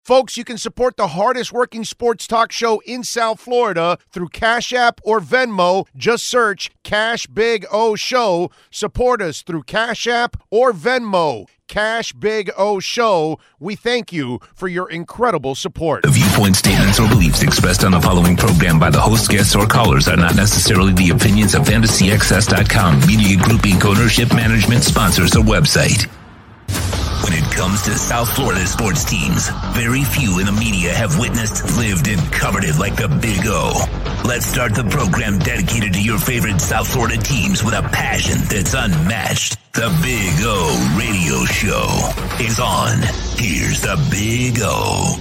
Folks, you can support the hardest working sports talk show in South Florida through Cash App or Venmo. Just search Cash Big O Show. Support us through Cash App or Venmo. Cash Big O Show. We thank you for your incredible support. The viewpoint, statements, or beliefs expressed on the following program by the host, guests, or callers are not necessarily the opinions of FantasyXS.com, Media Group Inc. ownership, management, sponsors, or website. When it comes to South Florida sports teams, very few in the media have witnessed, lived, and covered it like the Big O. Let's start the program dedicated to your favorite South Florida teams with a passion that's unmatched. The Big O Radio Show is on. Here's the Big O.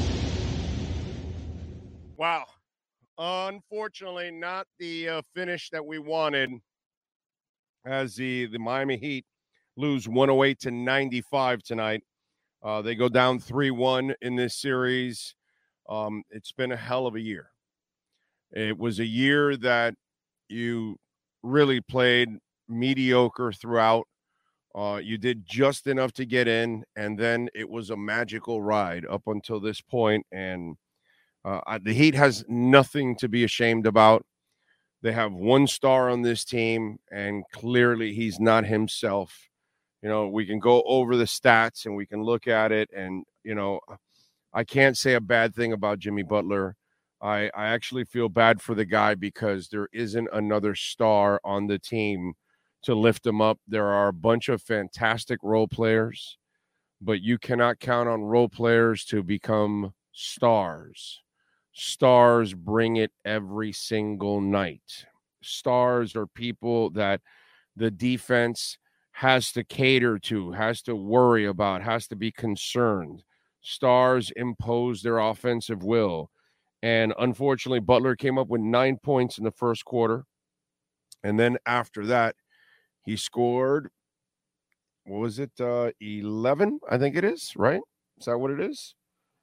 Wow. Unfortunately, not the finish that we wanted as the Miami Heat lose 108-95 tonight. They go down 3-1 in this series. It's been a hell of a year. It was a year that you really played mediocre throughout. You did just enough to get in, and then it was a magical ride up until this point. And the Heat has nothing to be ashamed about. They have one star on this team, and clearly he's not himself. You know, we can go over the stats and we can look at it. And, you know, I can't say a bad thing about Jimmy Butler. I actually feel bad for the guy because there isn't another star on the team to lift him up. There are a bunch of fantastic role players, but you cannot count on role players to become stars. Stars bring it every single night. Stars are people that the defense has to cater to, has to worry about, has to be concerned. Stars impose their offensive will. And unfortunately, Butler came up with 9 points in the first quarter. And then after that, he scored, what was it, 11, I think it is, right? Is that what it is?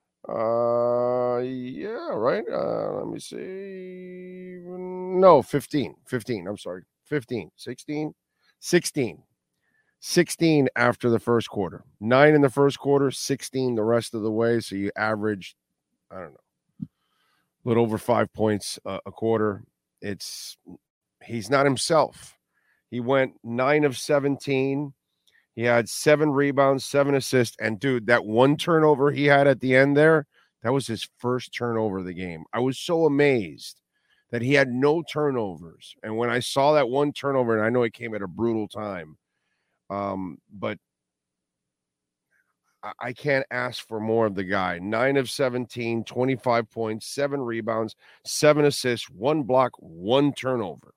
Yeah, right. Let me see. No, 15. I'm sorry. 15, 16, 16. 16 after the first quarter. 9 in the first quarter, 16 the rest of the way. So you averaged, I don't know, a little over 5 points a quarter. He's not himself. He went 9 of 17. He had 7 rebounds, 7 assists. And, dude, that one turnover he had at the end there, that was his first turnover of the game. I was so amazed that he had no turnovers. And when I saw that one turnover, and I know it came at a brutal time, but I can't ask for more of the guy. 9 of 17, 25 points, 7 rebounds, 7 assists, 1 block, 1 turnover.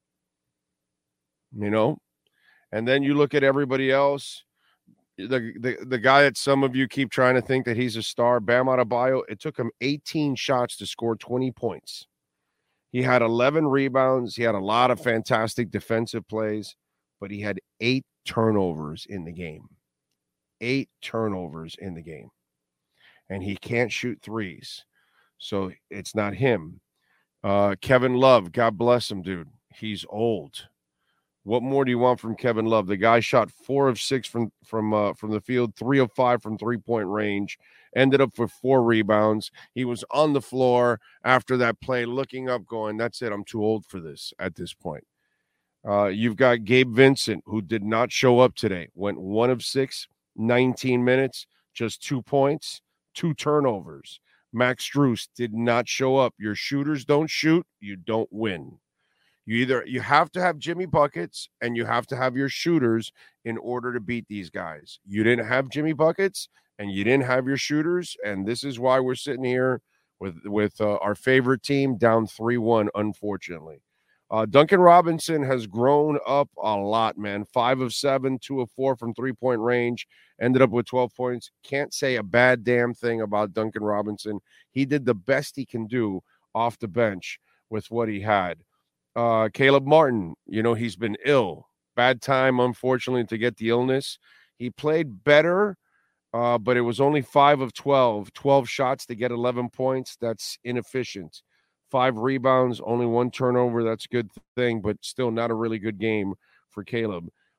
You know? And then you look at everybody else. The guy that some of you keep trying to think that he's a star, Bam Adebayo, it took him 18 shots to score 20 points. He had 11 rebounds. He had a lot of fantastic defensive plays, but he had 8 turnovers in the game. 8 turnovers in the game. And he can't shoot threes. So it's not him. Kevin Love, God bless him, dude. He's old. What more do you want from Kevin Love? The guy shot 4 of 6 from the field, 3 of 5 from three-point range, ended up with 4 rebounds. He was on the floor after that play, looking up, going, that's it, I'm too old for this at this point. You've got Gabe Vincent, who did not show up today, went 1 of 6, 19 minutes, just 2 points, 2 turnovers. Max Strus did not show up. Your shooters don't shoot, you don't win. You have to have Jimmy buckets and you have to have your shooters in order to beat these guys. You didn't have Jimmy buckets and you didn't have your shooters, and this is why we're sitting here with our favorite team down 3-1, unfortunately. Duncan Robinson has grown up a lot, man. 5 of 7, 2 of 4 from three-point range, ended up with 12 points. Can't say a bad damn thing about Duncan Robinson. He did the best he can do off the bench with what he had. Caleb Martin, you know, he's been ill. Bad time, unfortunately, to get the illness. He played better, but it was only 5 of 12. 12 shots to get 11 points. That's inefficient. 5 rebounds, only 1 turnover. That's a good thing, but still not a really good game for Caleb.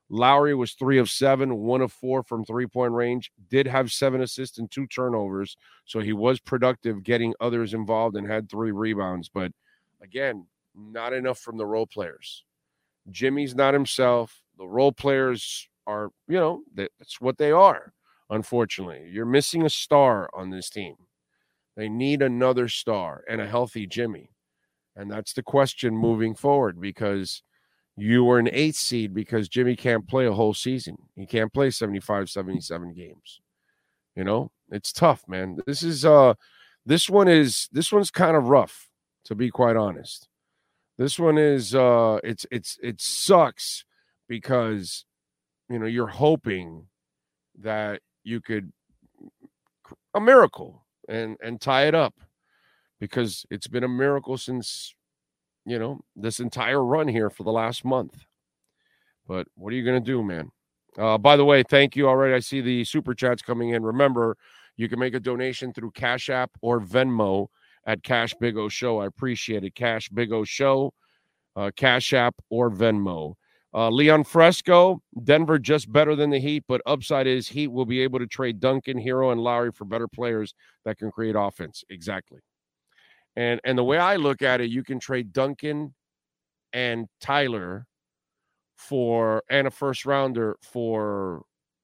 Lowry was 3 of 7, 1 of 4 from three-point range, did have 7 assists and 2 turnovers. So he was productive getting others involved and had 3 rebounds. But again, not enough from the role players. Jimmy's not himself. The role players are, that's what they are, unfortunately. You're missing a star on this team. They need another star and a healthy Jimmy. And that's the question moving forward, because you were an 8th seed because Jimmy can't play a whole season. He can't play 75, 77 games. It's tough, man. This one's kind of rough, to be quite honest. This one is it sucks because you're hoping that you could a miracle and tie it up, because it's been a miracle since this entire run here for the last month. But what are you going to do, man? By the way, thank you already. I see the super chats coming in. Remember, you can make a donation through Cash App or Venmo at Cash Big O Show. I appreciate it. Cash Big O Show, Cash App or Venmo. Leon Fresco, Denver just better than the Heat, but upside is Heat will be able to trade Duncan, Hero, and Lowry for better players that can create offense. Exactly. And the way I look at it, you can trade Duncan and Tyler and a first rounder for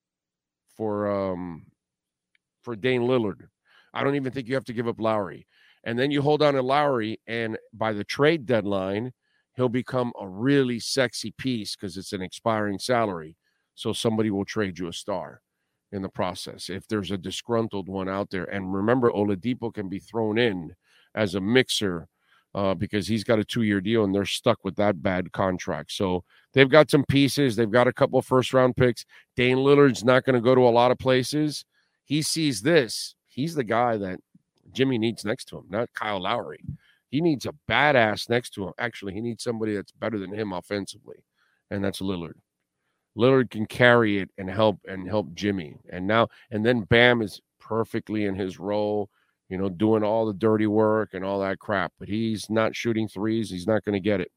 Dane Lillard. I don't even think you have to give up Lowry. And then you hold on to Lowry, and by the trade deadline, he'll become a really sexy piece because it's an expiring salary. So somebody will trade you a star in the process if there's a disgruntled one out there. And remember, Oladipo can be thrown in as a mixer because he's got a 2-year deal and they're stuck with that bad contract. So they've got some pieces. They've got a couple of first-round picks. Dane Lillard's not going to go to a lot of places. He sees this. He's the guy that Jimmy needs next to him, not Kyle Lowry. He needs a badass next to him. Actually, he needs somebody that's better than him offensively, and that's Lillard. Lillard can carry it and help Jimmy. And then Bam is perfectly in his role, doing all the dirty work and all that crap. But he's not shooting threes. He's not going to get it.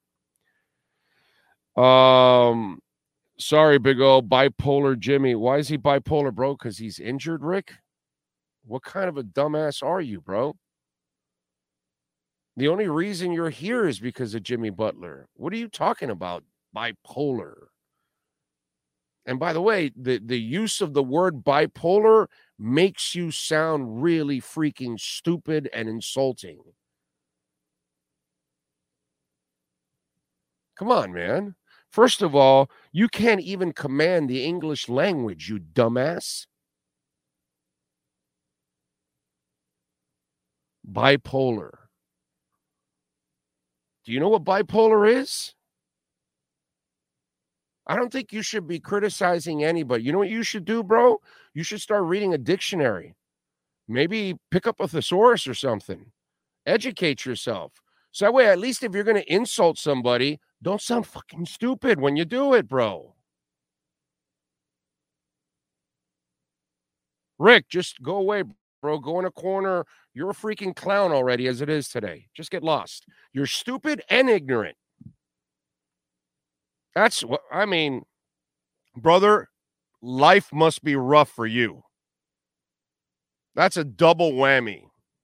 Sorry, big old bipolar Jimmy. Why is he bipolar, bro? Because he's injured, Rick? What kind of a dumbass are you, bro? The only reason you're here is because of Jimmy Butler. What are you talking about, bipolar? And by the way, the use of the word bipolar makes you sound really freaking stupid and insulting. Come on, man. First of all, you can't even command the English language, you dumbass. Bipolar. Do you know what bipolar is? I don't think you should be criticizing anybody. You know what you should do, bro? You should start reading a dictionary. Maybe pick up a thesaurus or something. Educate yourself. So that way, at least if you're going to insult somebody, don't sound fucking stupid when you do it, bro. Rick, just go away, bro. Go in a corner. You're a freaking clown already as it is today. Just get lost. You're stupid and ignorant. That's what I mean, brother. Life must be rough for you. That's a double whammy.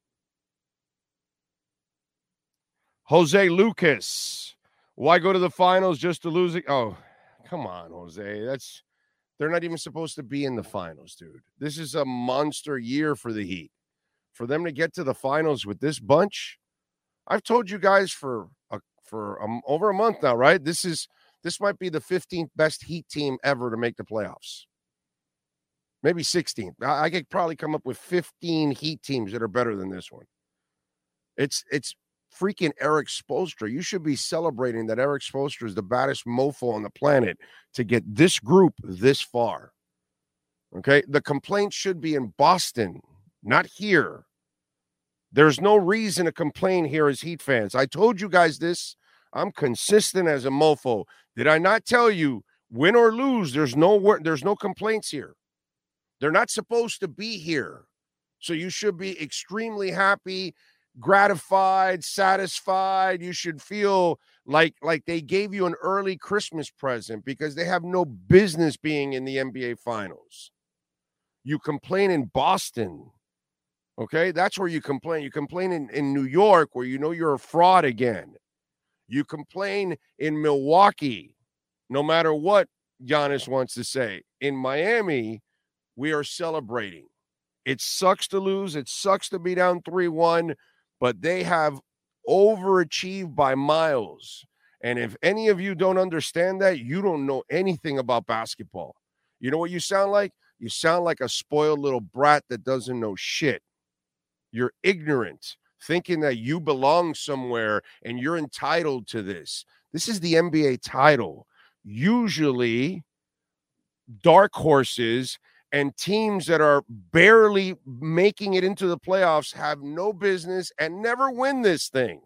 Jose Lucas, why go to the finals just to lose it? Oh, come on, Jose. They're not even supposed to be in the finals, dude. This is a monster year for the Heat. For them to get to the finals with this bunch, I've told you guys for over a month now, right? This might be the 15th best Heat team ever to make the playoffs. Maybe 16th. I could probably come up with 15 Heat teams that are better than this one. It's freaking Eric Spoelstra. You should be celebrating that Eric Spoelstra is the baddest mofo on the planet to get this group this far. Okay? The complaint should be in Boston, not here. There's no reason to complain here as Heat fans. I told you guys this. I'm consistent as a mofo. Did I not tell you, win or lose, there's no complaints here. They're not supposed to be here. So you should be extremely happy gratified, satisfied. You should feel like they gave you an early Christmas present because they have no business being in the NBA Finals. You complain in Boston, okay? That's where you complain. You complain in New York where you know you're a fraud again. You complain in Milwaukee, no matter what Giannis wants to say. In Miami, we are celebrating. It sucks to lose. It sucks to be down 3-1, but they have overachieved by miles. And if any of you don't understand that, you don't know anything about basketball. You know what you sound like? You sound like a spoiled little brat that doesn't know shit. You're ignorant, thinking that you belong somewhere and you're entitled to this. This is the NBA title. Usually, dark horses and teams that are barely making it into the playoffs have no business and never win this thing.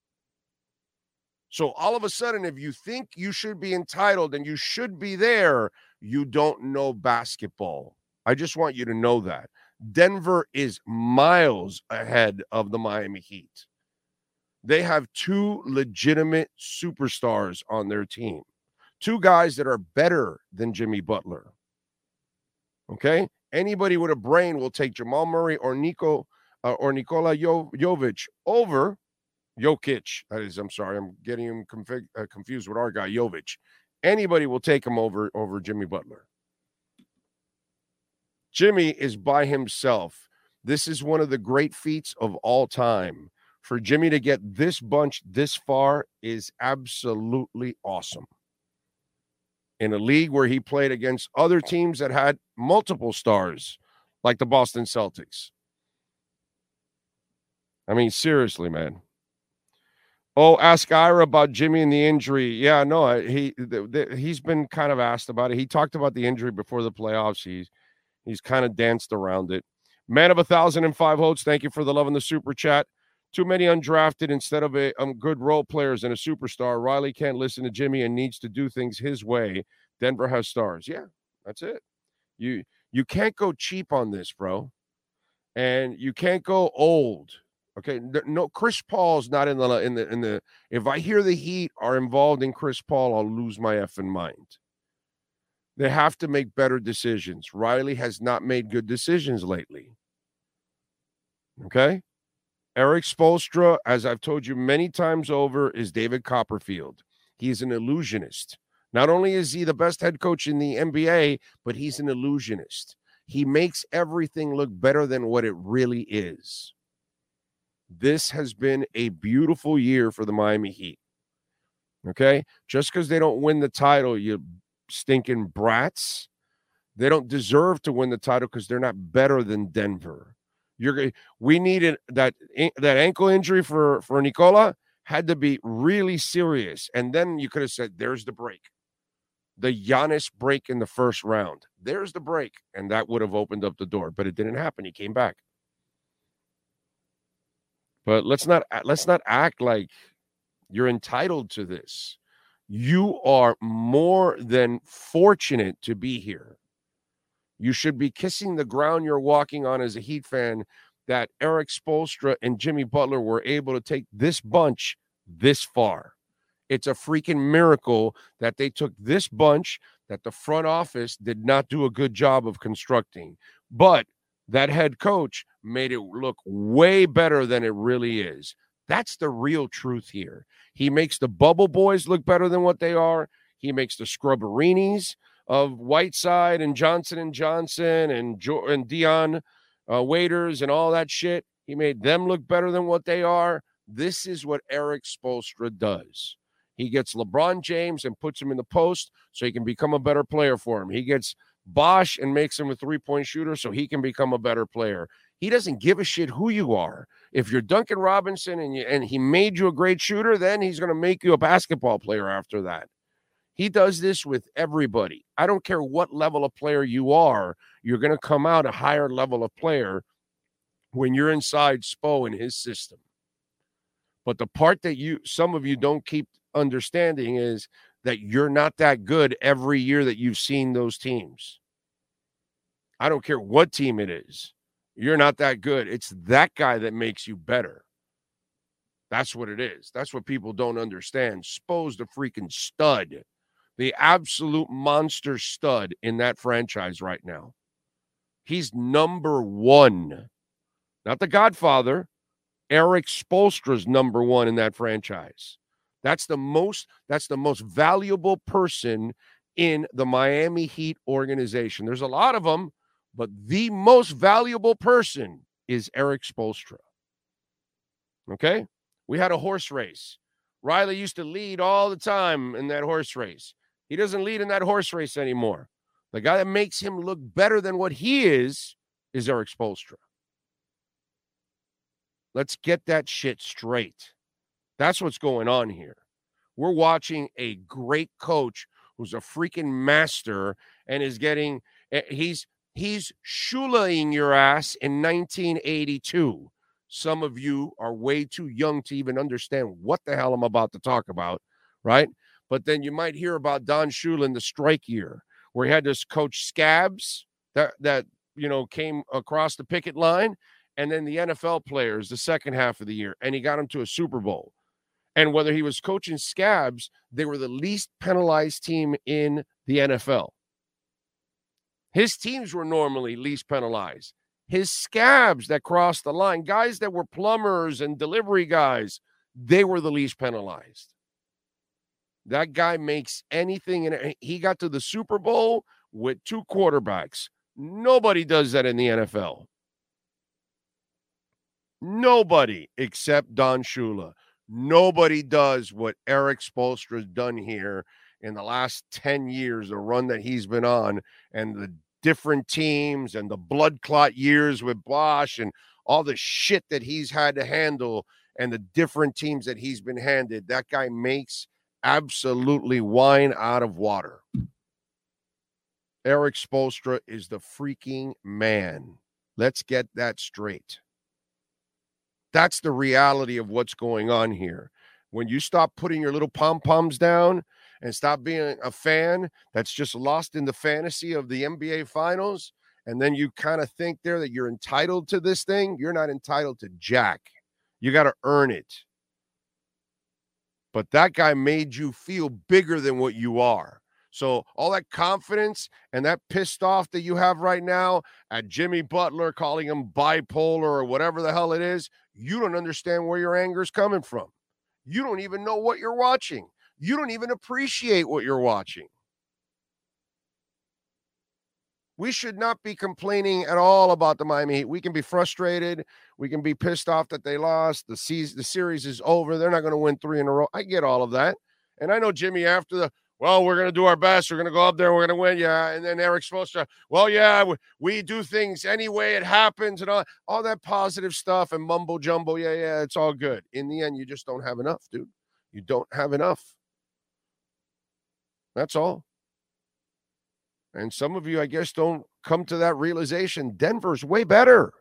So all of a sudden, if you think you should be entitled and you should be there, you don't know basketball. I just want you to know that. Denver is miles ahead of the Miami Heat. They have two legitimate superstars on their team. Two guys that are better than Jimmy Butler. Okay? Anybody with a brain will take Jamal Murray or Nikola Jovic over Jokic. That is, I'm sorry, I'm getting him confused with our guy Jovic. Anybody will take him over Jimmy Butler. Jimmy is by himself. This is one of the great feats of all time. For Jimmy to get this bunch this far is absolutely awesome. In a league where he played against other teams that had multiple stars, like the Boston Celtics. I mean, seriously, man. Oh, ask Ira about Jimmy and the injury. Yeah, no, he's been kind of asked about it. He talked about the injury before the playoffs. He's kind of danced around it. Man of 1,005 votes, thank you for the love in the super chat. Too many undrafted instead of good role players and a superstar. Riley can't listen to Jimmy and needs to do things his way. Denver has stars. Yeah, that's it. You can't go cheap on this, bro. And you can't go old. Okay, no, Chris Paul's not in the. If I hear the Heat are involved in Chris Paul, I'll lose my effing mind. They have to make better decisions. Riley has not made good decisions lately. Okay? Eric Spoelstra, as I've told you many times over, is David Copperfield. He's an illusionist. Not only is he the best head coach in the NBA, but he's an illusionist. He makes everything look better than what it really is. This has been a beautiful year for the Miami Heat. Okay? Just because they don't win the title, you stinking brats, they don't deserve to win the title because they're not better than Denver. We needed that ankle injury for Nikola had to be really serious. And then you could have said, there's the break. The Giannis break in the first round. There's the break. And that would have opened up the door. But it didn't happen. He came back. But let's not act like you're entitled to this. You are more than fortunate to be here. You should be kissing the ground you're walking on as a Heat fan that Eric Spoelstra and Jimmy Butler were able to take this bunch this far. It's a freaking miracle that they took this bunch that the front office did not do a good job of constructing. But that head coach made it look way better than it really is. That's the real truth here. He makes the bubble boys look better than what they are. He makes the scrubberinis of Whiteside and Johnson & Johnson and Dion Waiters and all that shit. He made them look better than what they are. This is what Eric Spoelstra does. He gets LeBron James and puts him in the post so he can become a better player for him. He gets Bosh and makes him a three-point shooter so he can become a better player. He doesn't give a shit who you are. If you're Duncan Robinson and he made you a great shooter, then he's going to make you a basketball player after that. He does this with everybody. I don't care what level of player you are, you're going to come out a higher level of player when you're inside Spo in his system. But the part that some of you don't keep understanding is that you're not that good every year that you've seen those teams. I don't care what team it is. You're not that good. It's that guy that makes you better. That's what it is. That's what people don't understand. Spo's the freaking stud, the absolute monster stud in that franchise right now. He's number one. Not the Godfather. Eric Spoelstra's number one in that franchise. That's the most valuable person in the Miami Heat organization. There's a lot of them, but the most valuable person is Eric Spoelstra. Okay? We had a horse race. Riley used to lead all the time in that horse race. He doesn't lead in that horse race anymore. The guy that makes him look better than what he is Eric Spoelstra. Let's get that shit straight. That's what's going on here. We're watching a great coach who's a freaking master and is getting, he's shulaing your ass in 1982. Some of you are way too young to even understand what the hell I'm about to talk about, right? But then you might hear about Don Shula in the strike year, where he had this coach Scabs that came across the picket line, and then the NFL players the second half of the year, and he got him to a Super Bowl. And whether he was coaching Scabs, they were the least penalized team in the NFL. His teams were normally least penalized. His Scabs that crossed the line, guys that were plumbers and delivery guys, they were the least penalized. That guy makes anything, and he got to the Super Bowl with two quarterbacks. Nobody does that in the NFL. Nobody except Don Shula. Nobody does what Eric Spoelstra's done here in the last 10 years, the run that he's been on, and the different teams and the blood clot years with Bosch and all the shit that he's had to handle and the different teams that he's been handed. That guy makes absolutely wine out of water. Eric Spoelstra is the freaking man. Let's get that straight. That's the reality of what's going on here. When you stop putting your little pom-poms down and stop being a fan that's just lost in the fantasy of the NBA Finals, and then you kind of think there that you're entitled to this thing, you're not entitled to jack. You got to earn it. But that guy made you feel bigger than what you are. So all that confidence and that pissed off that you have right now at Jimmy Butler, calling him bipolar or whatever the hell it is, you don't understand where your anger is coming from. You don't even know what you're watching. You don't even appreciate what you're watching. We should not be complaining at all about the Miami Heat. We can be frustrated. We can be pissed off that they lost. The series is over. They're not going to win 3 in a row. I get all of that. And I know Jimmy after we're going to do our best. We're going to go up there. We're going to win. Yeah. And then Eric's supposed to, we do things anyway. It happens and all that positive stuff and mumbo jumbo. Yeah. It's all good. In the end, you just don't have enough, dude. You don't have enough. That's all. And some of you, I guess, don't come to that realization. Denver's way better.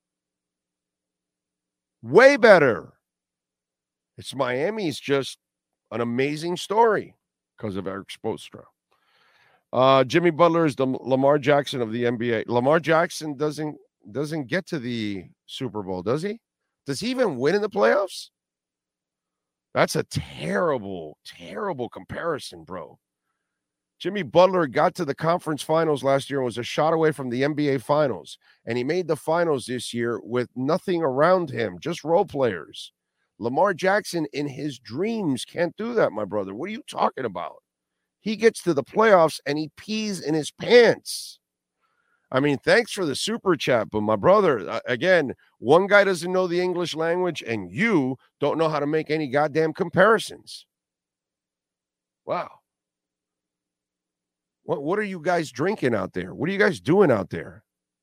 Way better. It's Miami's just an amazing story because of Eric Spoelstra. Jimmy Butler is the Lamar Jackson of the NBA. Lamar Jackson doesn't get to the Super Bowl, does he? Does he even win in the playoffs? That's a terrible, terrible comparison, bro. Jimmy Butler got to the conference finals last year and was a shot away from the NBA finals. And he made the finals this year with nothing around him, just role players. Lamar Jackson in his dreams can't do that, my brother. What are you talking about? He gets to the playoffs and he pees in his pants. I mean, thanks for the super chat, but my brother, again, one guy doesn't know the English language and you don't know how to make any goddamn comparisons. Wow. What are you guys drinking out there? What are you guys doing out there?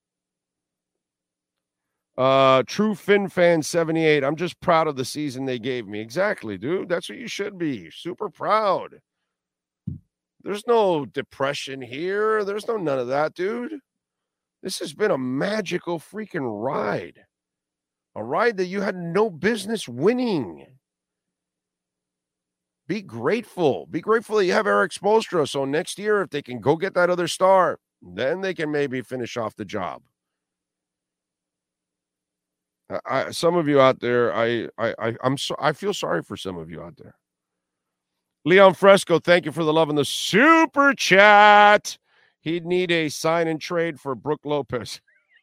True Fin Fan 78. I'm just proud of the season they gave me. Exactly, dude. That's what you should be. Super proud. There's no depression here. There's none of that, dude. This has been a magical freaking ride. A ride that you had no business winning. Be grateful. Be grateful that you have Eric Spoelstra. So next year, if they can go get that other star, then they can maybe finish off the job. Some of you out there, I feel sorry for some of you out there. Leon Fresco, thank you for the love in the super chat. He'd need a sign and trade for Brooke Lopez.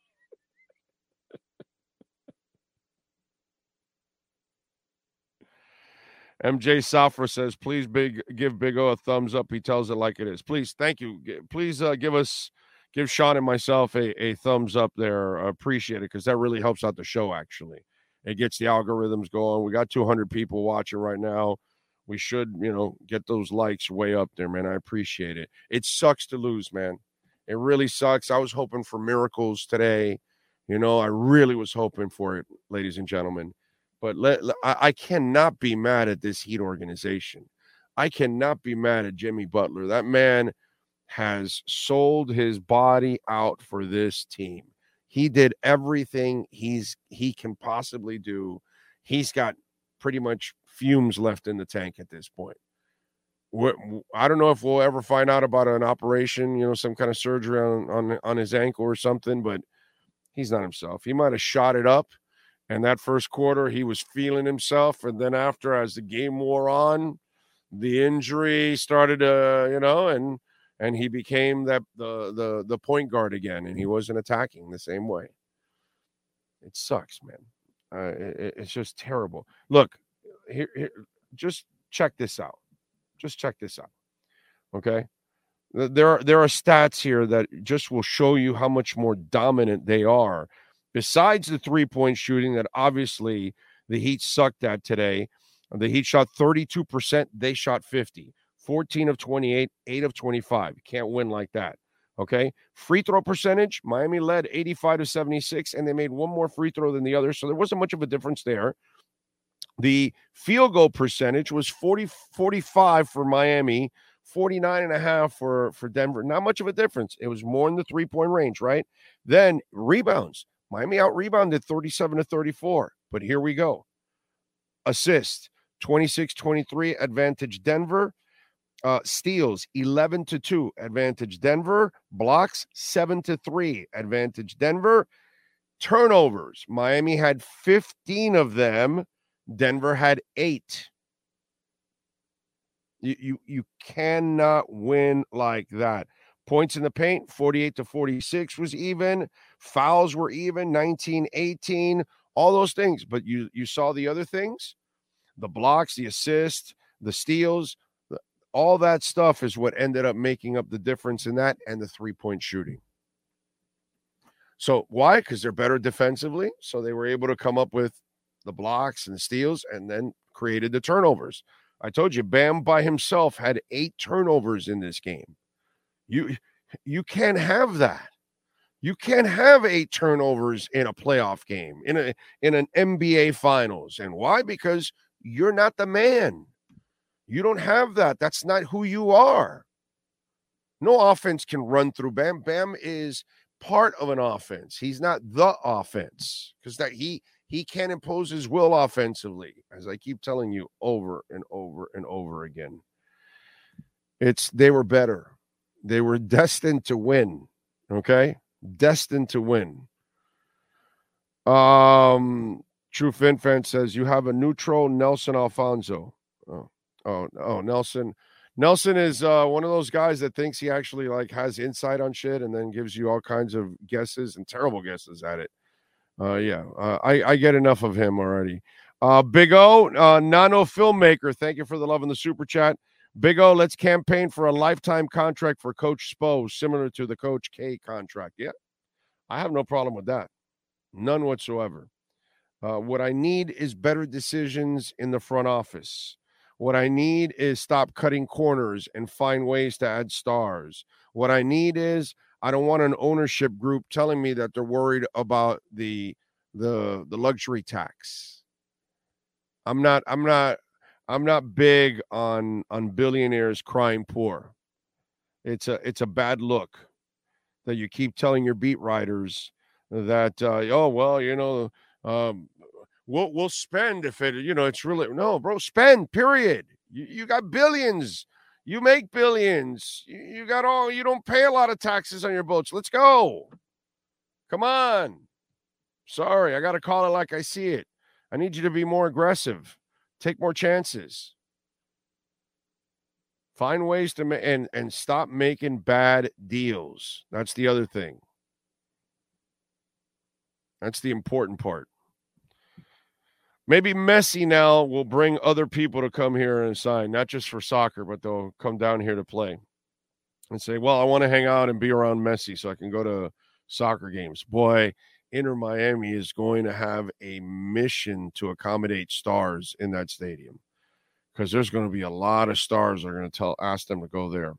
MJ Safra says, please give Big O a thumbs up. He tells it like it is. Please, thank you. Please give Sean and myself a thumbs up there. I appreciate it because that really helps out the show, actually. It gets the algorithms going. We got 200 people watching right now. We should, get those likes way up there, man. I appreciate it. It sucks to lose, man. It really sucks. I was hoping for miracles today. I really was hoping for it, ladies and gentlemen. But I cannot be mad at this Heat organization. I cannot be mad at Jimmy Butler. That man has sold his body out for this team. He did everything he can possibly do. He's got pretty much fumes left in the tank at this point. I don't know if we'll ever find out about an operation, some kind of surgery on his ankle or something, but he's not himself. He might have shot it up. And that first quarter, he was feeling himself. And then after, as the game wore on, the injury started to, and he became the point guard again. And he wasn't attacking the same way. It sucks, man. It's just terrible. Look, here, just check this out. Just check this out. Okay? There are stats here that just will show you how much more dominant they are. Besides the three-point shooting that obviously the Heat sucked at today, the Heat shot 32%. They shot 50. 14 of 28, 8 of 25. Can't win like that, okay? Free throw percentage, Miami led 85 to 76, and they made one more free throw than the other, so there wasn't much of a difference there. The field goal percentage was 45 for Miami, 49.5 for Denver. Not much of a difference. It was more in the three-point range, right? Then rebounds. Miami out-rebounded 37 to 34, but here we go. Assist, 26-23, advantage Denver. Steals, 11 to 2, advantage Denver. Blocks, 7 to 3, advantage Denver. Turnovers, Miami had 15 of them. Denver had 8. You cannot win like that. Points in the paint, 48 to 46 was even. Fouls were even, 19-18, all those things. But you saw the other things, the blocks, the assists, the steals, all that stuff is what ended up making up the difference in that and the three-point shooting. So why? Because they're better defensively. So they were able to come up with the blocks and the steals and then created the turnovers. I told you, Bam by himself had 8 turnovers in this game. You can't have that. You can't have 8 turnovers in a playoff game, in an NBA Finals. And why? Because you're not the man. You don't have that. That's not who you are. No offense can run through Bam. Bam is part of an offense. He's not the offense because that he can't impose his will offensively, as I keep telling you over and over and over again. They were better. They were destined to win. Okay? Destined to win. True Fin Fan says you have a neutral Nelson Alfonso. Oh, Nelson. Nelson is one of those guys that thinks he actually has insight on shit and then gives you all kinds of guesses and terrible guesses at it. I get enough of him already. Big O, Nano Filmmaker, thank you for the love in the super chat. Big O, let's campaign for a lifetime contract for Coach Spo, similar to the Coach K contract. Yeah, I have no problem with that. None whatsoever. What I need is better decisions in the front office. What I need is stop cutting corners and find ways to add stars. What I need is I don't want an ownership group telling me that they're worried about the luxury tax. I'm not big on billionaires crying poor. It's a bad look that you keep telling your beat writers that we'll spend if it it's really no, bro, spend, period. You got billions. You make billions. You got you don't pay a lot of taxes on your boats. Let's go. Come on. Sorry, I got to call it like I see it. I need you to be more aggressive, take more chances, find ways to and stop making bad deals. That's the other thing. That's the important part. Maybe Messi now will bring other people to come here and sign, not just for soccer, but they'll come down here to play and say, well, I want to hang out and be around Messi so I can go to soccer games. Boy, Inter Miami is going to have a mission to accommodate stars in that stadium because there's going to be a lot of stars that are going to ask them to go there.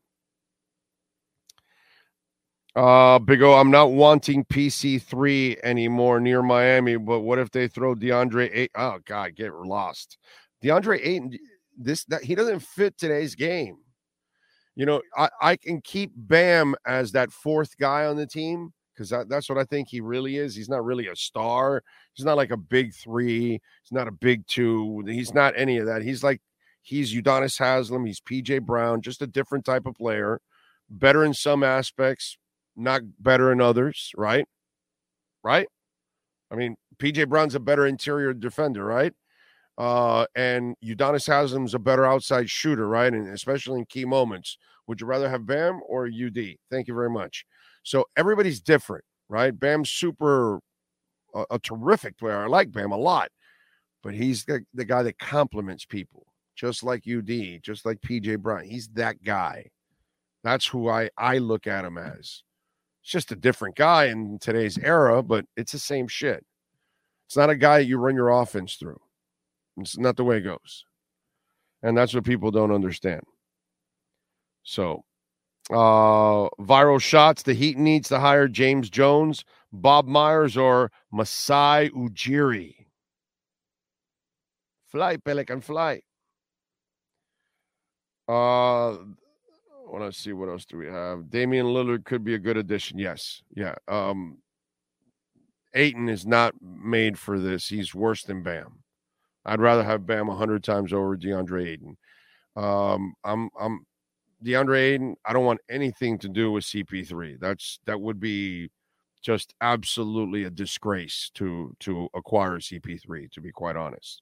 Big O, I'm not wanting PC3 anymore near Miami, but what if they throw DeAndre Ayton? Oh, God, get lost. DeAndre Ayton, he doesn't fit today's game. You know, I can keep Bam as that fourth guy on the team because that's what I think he really is. He's not really a star. He's not like a big three. He's not a big two. He's not any of that. He's Udonis Haslem. He's PJ Brown, just a different type of player. Better in some aspects, not better in others, right? Right? I mean, PJ Brown's a better interior defender, right? And Udonis Haslem's a better outside shooter, right? And especially in key moments. Would you rather have Bam or UD? Thank you very much. So everybody's different, right? Bam's a terrific player. I like Bam a lot, but he's the guy that compliments people, just like UD, just like PJ Brown. He's that guy. That's who I look at him as. It's just a different guy in today's era, but it's the same shit. It's not a guy you run your offense through. It's not the way it goes. And that's what people don't understand. So, viral shots. The Heat needs to hire James Jones, Bob Myers, or Masai Ujiri. Fly, Pelican, fly. Let's see, what else do we have? Damian Lillard could be a good addition. Yes. Yeah. Ayton is not made for this. He's worse than Bam. I'd rather have Bam 100 times over DeAndre Ayton. DeAndre Ayton, I don't want anything to do with CP3. That would be just absolutely a disgrace to acquire CP3, to be quite honest.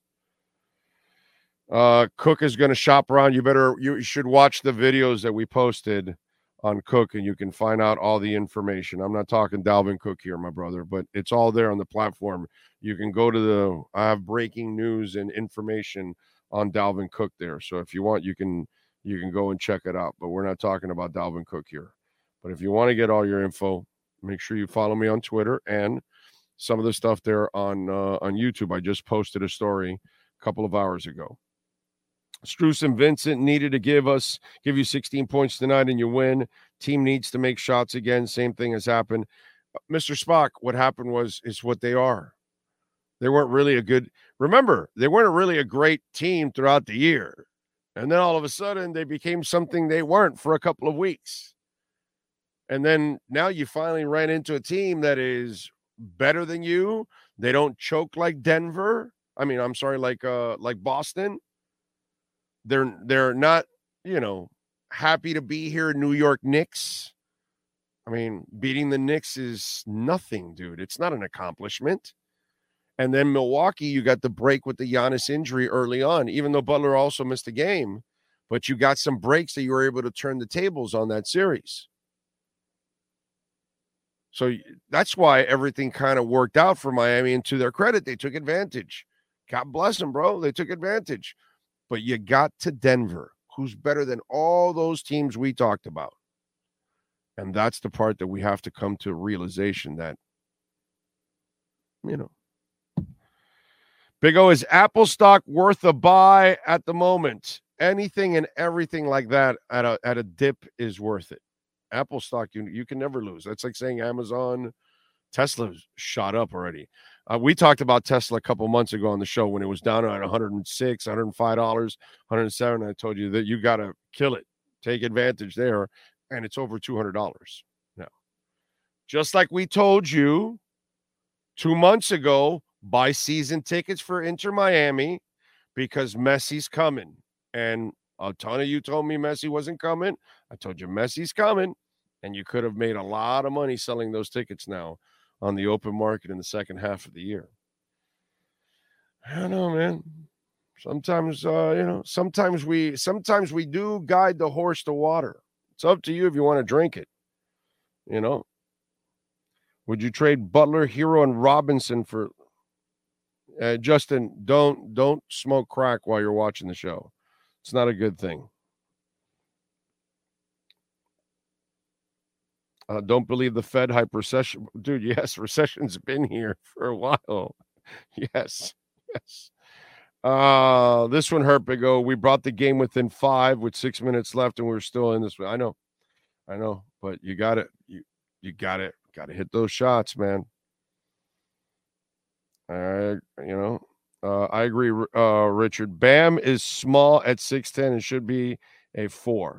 Cook is going to shop around. You should watch the videos that we posted on Cook, and you can find out all the information. I'm not talking Dalvin Cook here, my brother, but it's all there on the platform. You can go to I have breaking news and information on Dalvin Cook there. So if you want, you can go and check it out. But we're not talking about Dalvin Cook here. But if you want to get all your info, make sure you follow me on Twitter and some of the stuff there on YouTube. I just posted a story a couple of hours ago. Strus and Vincent needed to give you 16 points tonight and you win. Team needs to make shots again. Same thing has happened. Mr. Spock, what happened is what they are. They weren't really they weren't really a great team throughout the year. And then all of a sudden they became something they weren't for a couple of weeks. And then now you finally ran into a team that is better than you. They don't choke like Denver. Like Boston. They're not, happy to be here in New York Knicks. I mean, beating the Knicks is nothing, dude. It's not an accomplishment. And then Milwaukee, you got the break with the Giannis injury early on, even though Butler also missed a game. But you got some breaks that you were able to turn the tables on that series. So that's why everything kind of worked out for Miami. And to their credit, they took advantage. God bless them, bro. They took advantage. But you got to Denver, who's better than all those teams we talked about. And that's the part that we have to come to realization that, Big O, is Apple stock worth a buy at the moment? Anything and everything like that at a dip is worth it. Apple stock, you can never lose. That's like saying Amazon. Tesla's shot up already. We talked about Tesla a couple months ago on the show when it was down at $106, $105, $107. I told you that you got to kill it, take advantage there, and it's over $200 now. Just like we told you 2 months ago, buy season tickets for Inter Miami because Messi's coming. And a ton of you told me Messi wasn't coming. I told you Messi's coming, and you could have made a lot of money selling those tickets now on the open market in the second half of the year. I don't know, man. Sometimes, sometimes we do guide the horse to water. It's up to you if you want to drink it. Would you trade Butler, Hero, and Robinson for Justin? Don't smoke crack while you're watching the show. It's not a good thing. Don't believe the Fed hype recession. Dude, yes, recession's been here for a while. Yes. This one hurt, Big O. We brought the game within 5 with 6 minutes left, and we're still in this. I know, but you got it. You got to hit those shots, man. I agree, Richard. Bam is small at 6'10" and should be a 4.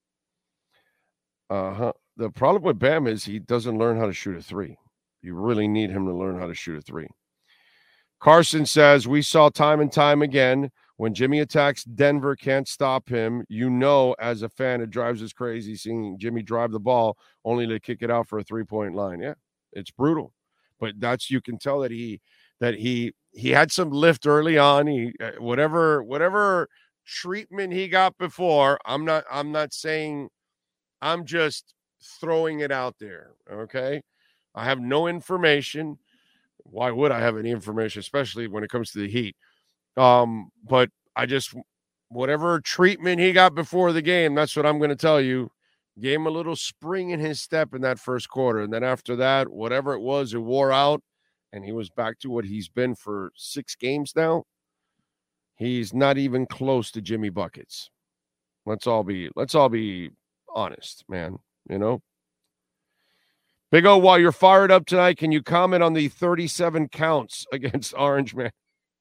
The problem with Bam is he doesn't learn how to shoot a 3. You really need him to learn how to shoot a 3. Carson says, we saw time and time again, when Jimmy attacks Denver, can't stop him. As a fan, it drives us crazy seeing Jimmy drive the ball only to kick it out for a 3-point line. Yeah, it's brutal. But you can tell that he had some lift early on. He whatever treatment he got before, I'm not saying, I'm just throwing it out there, okay? I have no information. Why would I have any information, especially when it comes to the Heat? But whatever treatment he got before the game, that's what I'm going to tell you. Gave him a little spring in his step in that first quarter. And then after that, whatever it was, it wore out, and he was back to what he's been for 6 games now. He's not even close to Jimmy Buckets. Let's all be honest, man, Big O, while you're fired up tonight, can you comment on the 37 counts against Orange Man?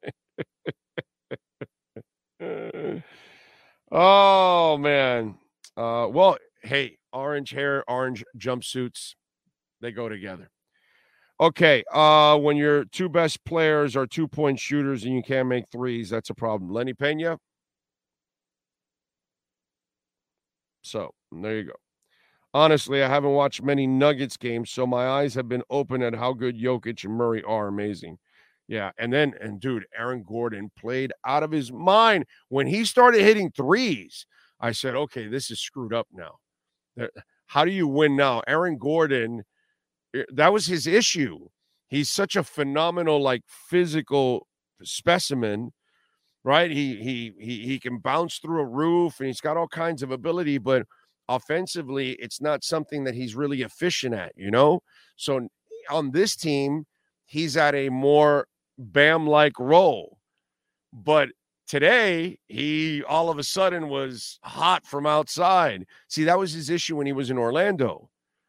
Oh, man. Well, hey, orange hair, orange jumpsuits, they go together. Okay, when your 2 best players are 2-point shooters and you can't make threes, that's a problem. Lenny Pena? So, there you go. Honestly, I haven't watched many Nuggets games, so my eyes have been open at how good Jokic and Murray are. Amazing. Yeah, and dude, Aaron Gordon played out of his mind. When he started hitting threes, I said, okay, this is screwed up now. How do you win now? Aaron Gordon, that was his issue. He's such a phenomenal, physical specimen, right? He can bounce through a roof, and he's got all kinds of ability, but offensively, it's not something that he's really efficient at, So on this team, he's at a more Bam-like role. But today, he all of a sudden was hot from outside. See, that was his issue when he was in Orlando.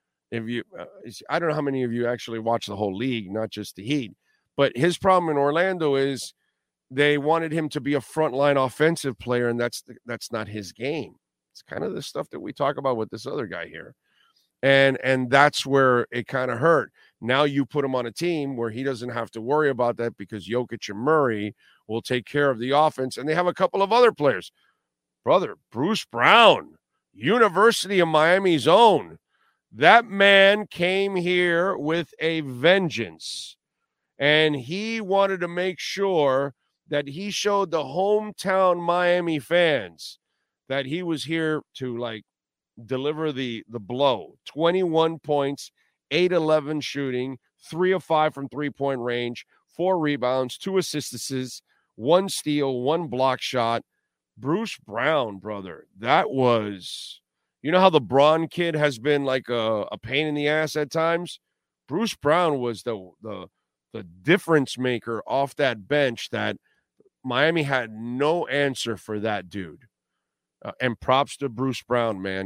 I don't know how many of you actually watch the whole league, not just the Heat. But his problem in Orlando is they wanted him to be a frontline offensive player, and that's not his game. It's kind of the stuff that we talk about with this other guy here. And that's where it kind of hurt. Now you put him on a team where he doesn't have to worry about that because Jokic and Murray will take care of the offense. And they have a couple of other players. Brother, Bruce Brown, University of Miami's own. That man came here with a vengeance. And he wanted to make sure that he showed the hometown Miami fans that he was here to deliver the blow. 21 points, 8-11 shooting, 3 of 5 from 3-point range, 4 rebounds, 2 assists, 1 steal, 1 block shot. Bruce Brown, brother, that was, how the Braun kid has been a pain in the ass at times? Bruce Brown was the difference maker off that bench that Miami had no answer for that dude. And props to Bruce Brown, man.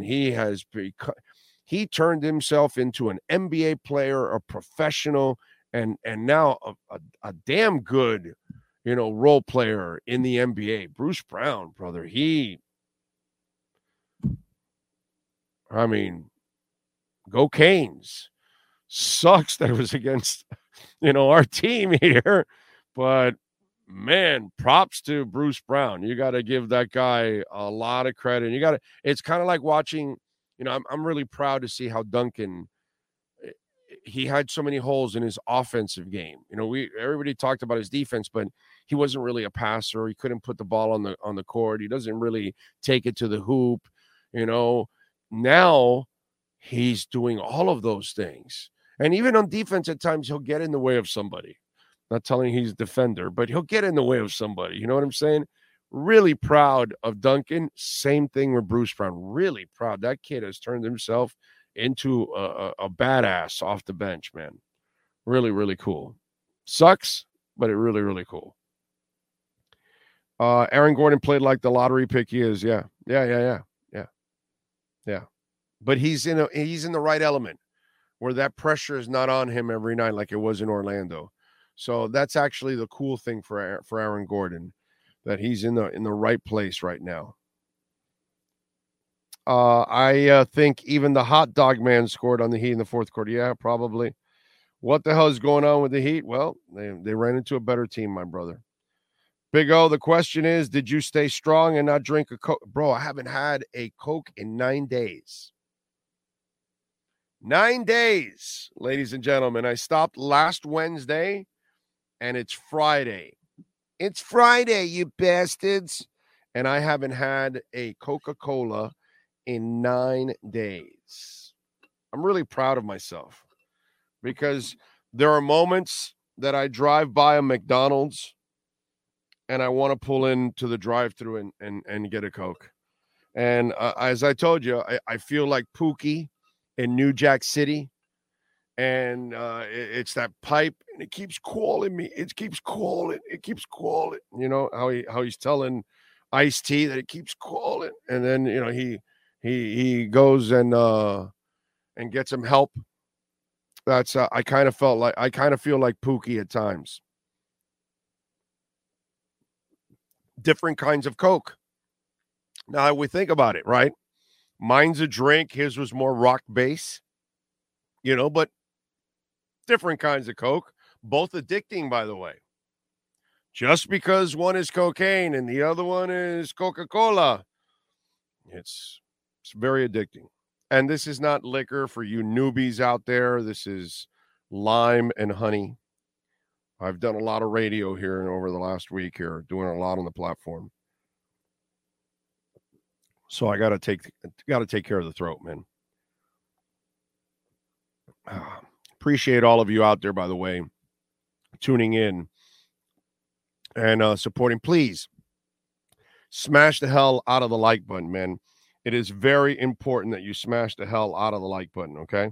He turned himself into an NBA player, a professional, and now a damn good, role player in the NBA. Bruce Brown, brother, go Canes. Sucks that it was against, our team here, but man, props to Bruce Brown. You got to give that guy a lot of credit. It's kind of like watching, I'm really proud to see how Duncan he had so many holes in his offensive game. Everybody talked about his defense, but he wasn't really a passer. He couldn't put the ball on the court. He doesn't really take it to the hoop. Now he's doing all of those things. And even on defense, at times he'll get in the way of somebody. Not telling he's a defender, but he'll get in the way of somebody. You know what I'm saying? Really proud of Duncan. Same thing with Bruce Brown. Really proud. That kid has turned himself into a badass off the bench, man. Really, really cool. Sucks, but it really, really cool. Aaron Gordon played like the lottery pick he is. Yeah. But he's in the right element where that pressure is not on him every night like it was in Orlando. So that's actually the cool thing for Aaron Gordon, that he's in the right place right now. I think even the hot dog man scored on the Heat in the fourth quarter. Yeah, probably. What the hell is going on with the Heat? Well, they ran into a better team, my brother. Big O, the question is, did you stay strong and not drink a Coke? Bro, I haven't had a Coke in 9 days. 9 days, ladies and gentlemen. I stopped last Wednesday, and it's Friday. It's Friday, you bastards. And I haven't had a Coca-Cola in 9 days. I'm really proud of myself because there are moments that I drive by a McDonald's and I want to pull into the drive-thru and get a Coke. And as I told you, I feel like Pookie in New Jack City. And it's that pipe, and it keeps calling me. It keeps calling. You know how he's telling Ice-T that it keeps calling, and then he goes and gets him help. That's I kind of feel like Pookie at times. Different kinds of Coke. Now we think about it, right? Mine's a drink. His was more rock base, but different kinds of Coke, both addicting, by the way. Just because one is cocaine and the other one is Coca-Cola, it's very addicting. And this is not liquor for you newbies out there. This is lime and honey. I've done a lot of radio here and over the last week here, doing a lot on the platform. So I got to take care of the throat, man. Appreciate all of you out there, by the way, tuning in and supporting. Please smash the hell out of the like button, man. It is very important that you smash the hell out of the like button, okay?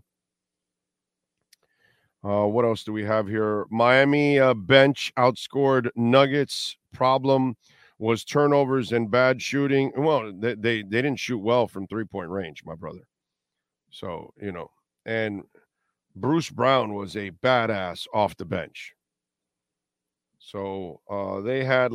What else do we have here? Miami bench outscored Nuggets. Problem was turnovers and bad shooting. Well, they didn't shoot well from three-point range, my brother. So, and Bruce Brown was a badass off the bench. So they had,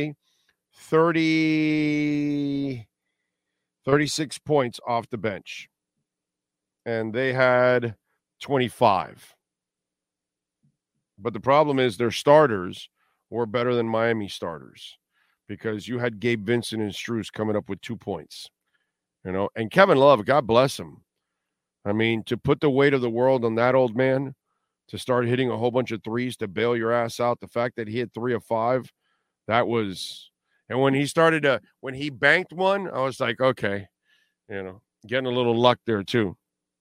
36 points off the bench. And they had 25. But the problem is their starters were better than Miami starters because you had Gabe Vincent and Strus coming up with 2 points. And Kevin Love, God bless him. I mean, to put the weight of the world on that old man, to start hitting a whole bunch of threes to bail your ass out, the fact that he hit 3 of 5, that was – and when he when he banked one, I was like, okay, getting a little luck there too.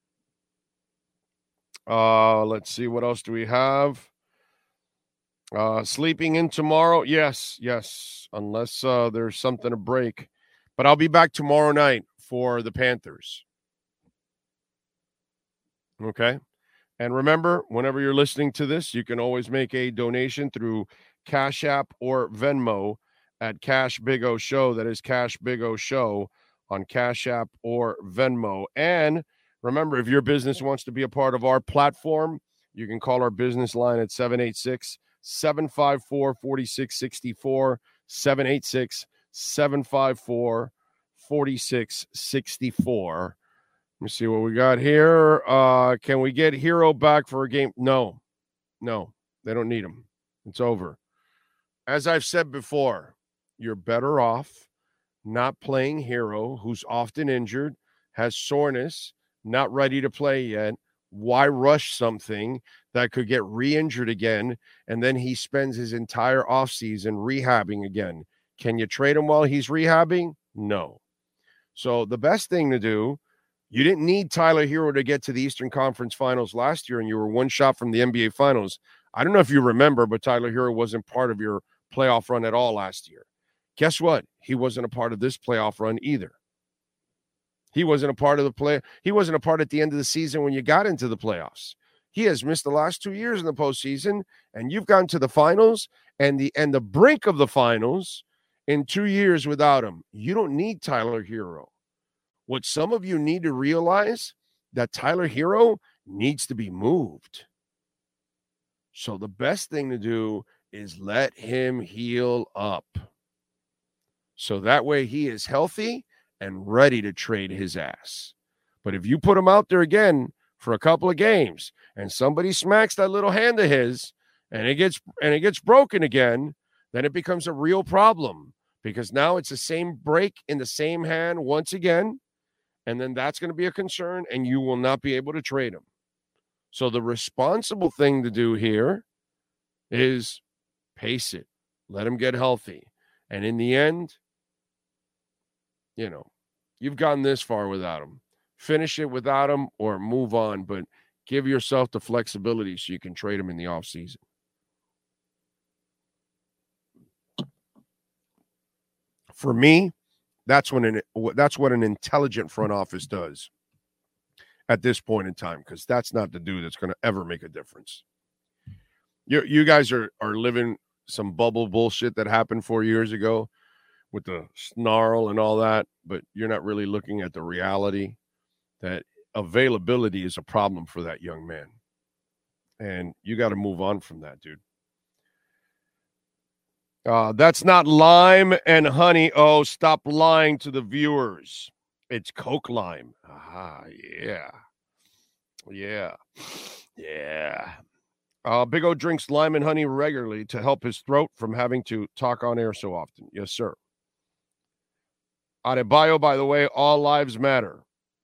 Let's see, what else do we have? Sleeping in tomorrow? Yes, unless there's something to break. But I'll be back tomorrow night for the Panthers. Okay? And remember, whenever you're listening to this, you can always make a donation through Cash App or Venmo at Cash Big O Show. That is Cash Big O Show on Cash App or Venmo. And remember, if your business wants to be a part of our platform, you can call our business line at 786-754-4664, 786-754-4664. Let me see what we got here. Can we get Hero back for a game? No, they don't need him. It's over. As I've said before, you're better off not playing Hero, who's often injured, has soreness, not ready to play yet. Why rush something that could get re-injured again, and then he spends his entire offseason rehabbing again? Can you trade him while he's rehabbing? No. So the best thing to do, you didn't need Tyler Hero to get to the Eastern Conference Finals last year, and you were one shot from the NBA Finals. I don't know if you remember, but Tyler Hero wasn't part of your playoff run at all last year. Guess what? He wasn't a part of this playoff run either. He wasn't a part of the play. He wasn't a part at the end of the season when you got into the playoffs. He has missed the last 2 years in the postseason, and you've gotten to the finals and the brink of the finals in 2 years without him. You don't need Tyler Hero. What some of you need to realize, that Tyler Hero needs to be moved. So the best thing to do is let him heal up. So that way he is healthy and ready to trade his ass. But if you put him out there again for a couple of games and somebody smacks that little hand of his and it gets broken again, then it becomes a real problem, because now it's the same break in the same hand once again, and then that's going to be a concern, and you will not be able to trade him. So the responsible thing to do here is pace it. Let him get healthy. And in the end, you've gotten this far without him. Finish it without him or move on, but give yourself the flexibility so you can trade him in the offseason. For me, that's what an intelligent front office does at this point in time, because that's not the dude that's going to ever make a difference. You guys are living some bubble bullshit that happened 4 years ago with the snarl and all that, but you're not really looking at the reality that availability is a problem for that young man. And you got to move on from that, dude. That's not lime and honey. Oh, stop lying to the viewers. It's Coke Lime. Ah, yeah. Yeah. Yeah. Big O drinks lime and honey regularly to help his throat from having to talk on air so often. Yes, sir. Adebayo, by the way, all lives matter.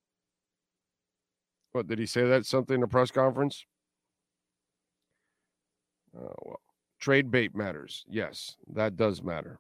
What, did he say that something in the press conference? Oh, well. Trade bait matters. Yes, that does matter.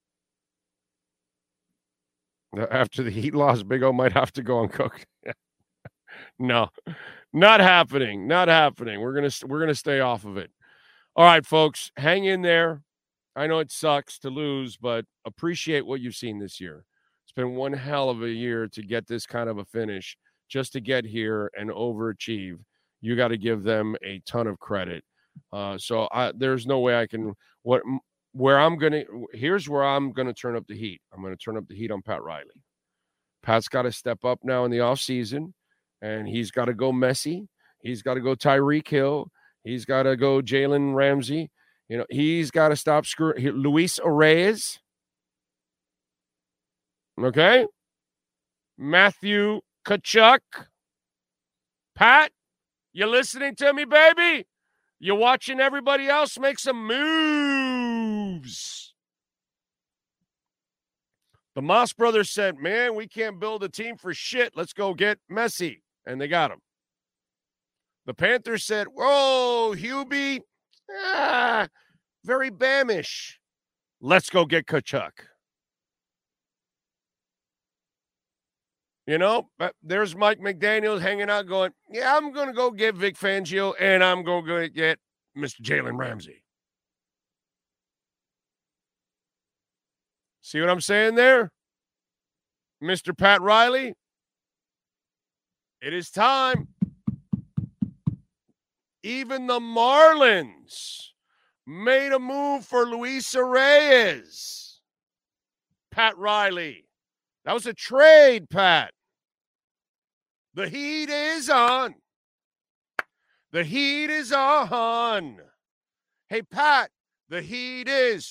After the Heat loss, Big O might have to go uncooked. No, not happening. Not happening. We're gonna stay off of it. All right, folks, hang in there. I know it sucks to lose, but appreciate what you've seen this year. It's been one hell of a year to get this kind of a finish, just to get here and overachieve. You got to give them a ton of credit. So there's no way I can. Here's where I'm gonna turn up the heat. I'm gonna turn up the heat on Pat Riley. Pat's got to step up now in the offseason, and he's got to go Messi. He's got to go Tyreek Hill. He's got to go Jalen Ramsey. He's got to stop screwing Luis Reyes. Okay, Matthew Tkachuk. Pat, you listening to me, baby? You're watching everybody else make some moves. The Moss brothers said, man, we can't build a team for shit. Let's go get Messi. And they got him. The Panthers said, whoa, Hubie, very Bamish. Let's go get Tkachuk. There's Mike McDaniels hanging out going, yeah, I'm going to go get Vic Fangio, and I'm going to get Mr. Jalen Ramsey. See what I'm saying there? Mr. Pat Riley? It is time. Even the Marlins made a move for Luis Reyes. Pat Riley. That was a trade, Pat. The heat is on. The heat is on. Hey, Pat, the heat is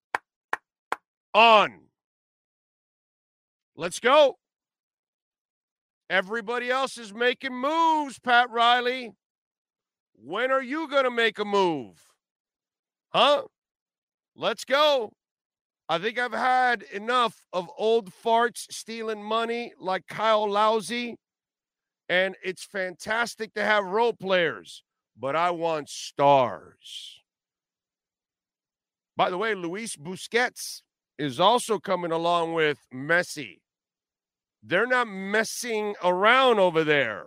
on. Let's go. Everybody else is making moves, Pat Riley. When are you going to make a move? Huh? Let's go. I think I've had enough of old farts stealing money like Kyle Lowry And it's fantastic to have role players, but I want stars. By the way, Luis Busquets is also coming along with Messi. They're not messing around over there.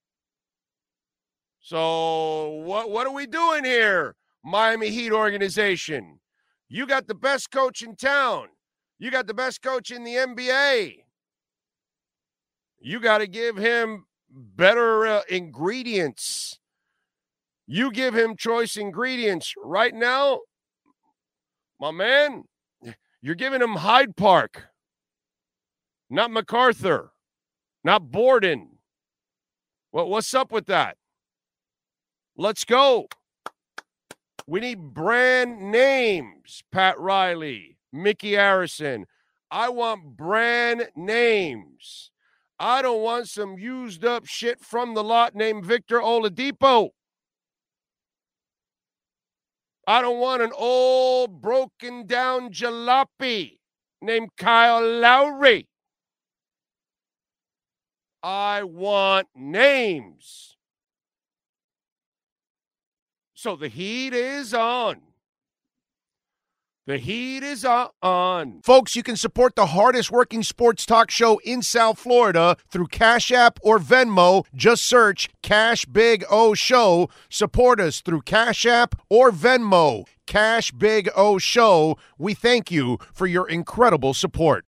So what are we doing here, Miami Heat organization? You got the best coach in town. You got the best coach in the NBA. You got to give him better ingredients. You give him choice ingredients. Right now, my man, you're giving him Hyde Park, not MacArthur, not Borden. What's up with that? Let's go. We need brand names, Pat Riley, Mickey Harrison. I want brand names. I don't want some used up shit from the lot named Victor Oladipo. I don't want an old broken down jalopy named Kyle Lowry. I want names. So the heat is on. The heat is on. Folks, you can support the hardest working sports talk show in South Florida through Cash App or Venmo. Just search Cash Big O Show. Support us through Cash App or Venmo. Cash Big O Show. We thank you for your incredible support.